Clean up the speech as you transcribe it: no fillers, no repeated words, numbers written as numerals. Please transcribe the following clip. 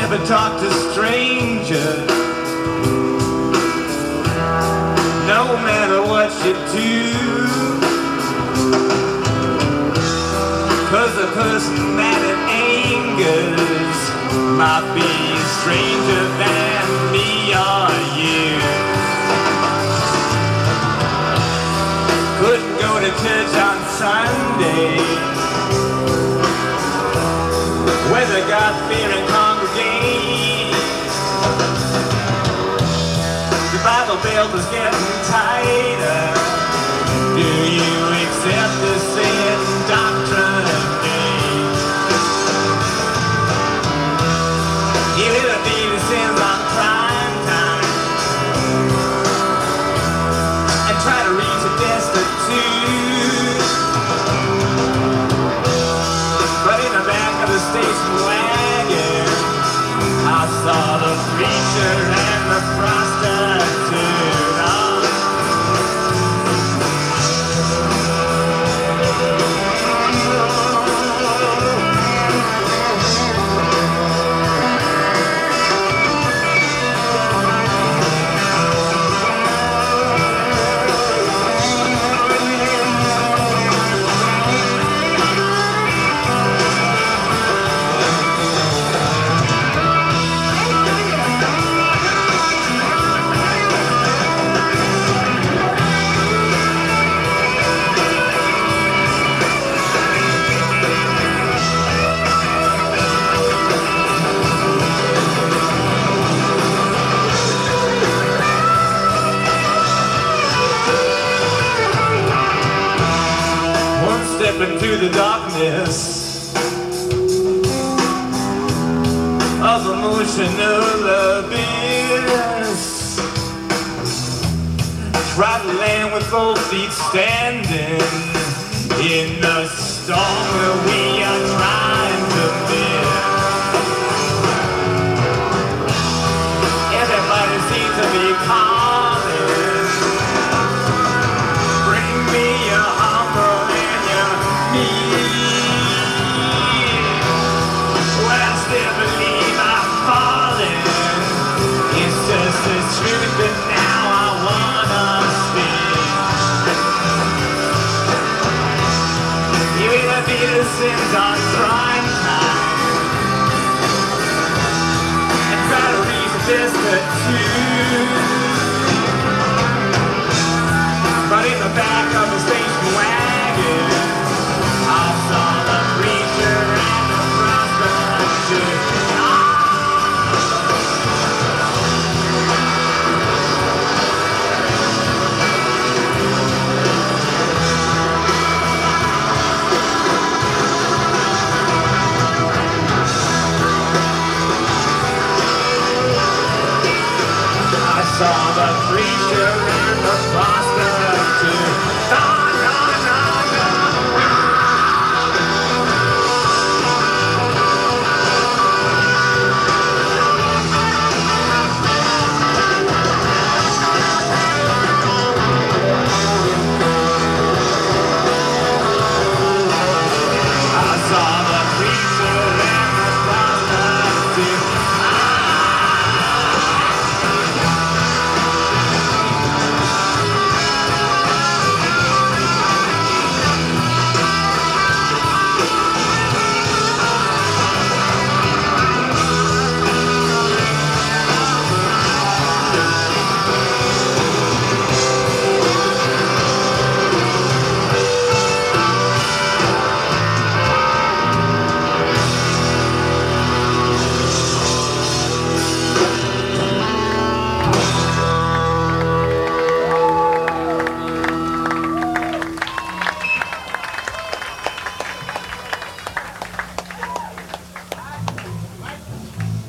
never talk to strangers, no matter what you do, 'cause the person that it angers might be a stranger than me or you. Couldn't go to church on Sunday, where the God-fearing congregate. The Bible Belt is getting tighter. Do you accept the same doctrine of faith? You little baby sins on prime time and try to reach a destitute. But in the back of the station wagon, I saw the preacher and the prostitute. Step into the darkness of emotional abyss. Try to land with both feet standing in the storm where we are trying to live. Everybody seems to be calling, bring me your humble. Well, I still believe I'm falling. It's just the truth that now I wanna speak. You either be the sins on prime time and try to resist the truth. But in the back of the station wagon, I saw the preacher and the prostitute. I saw the preacher and the prostitute.